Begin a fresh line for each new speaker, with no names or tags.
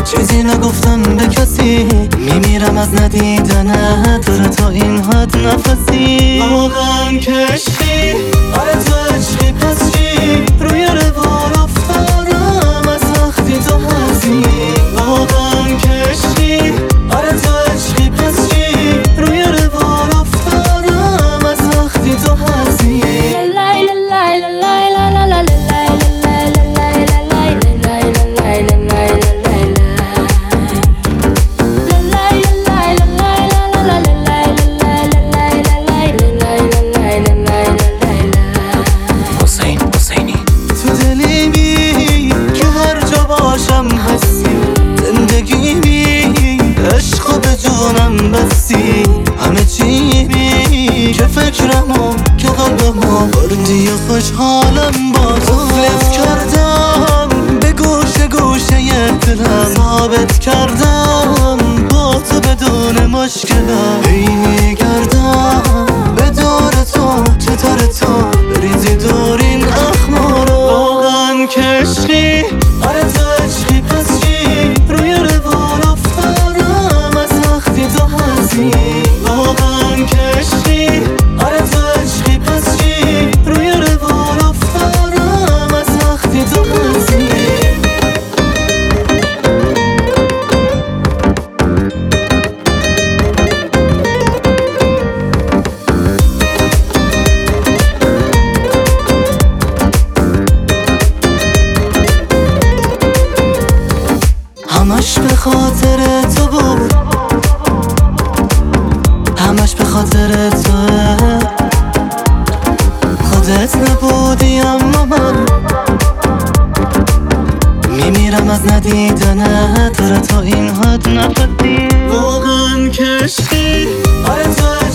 چیزی نگفتم به کسی، میمیرم از ندیدنت، داره تا این حد نفسی. واقعا کشتی آره تو عشقی پس چی؟ روی روال افتادم از وقتی تو هستی. واقعا کشتی آره تو عشقی پس چی؟ روی روال افتادم از وقتی تو هستی. همه چی بی که فکرمو که قلبمو بردی و خوشحالم با تو. لف کردم به گوشه گوشه دلم، ثابت کردم با تو بدون مشکلم. هی میگردم به دور تو، چطور تو بریزی دور این اخمارو. واقعا کشتی آره تو عشقی پس چی؟ روی روال افتادم از وقتی تو هستی. واقعا کشتی آره تو عشقی پس چی؟ روی روال افتادم از وقتی تو هستی. همش به خاطر تو بود، همش به خاطر توه. خودت نبودی اما من میمیرم از ندیدنت، داره تا این حد نفسی. واقعا کشتی آره تو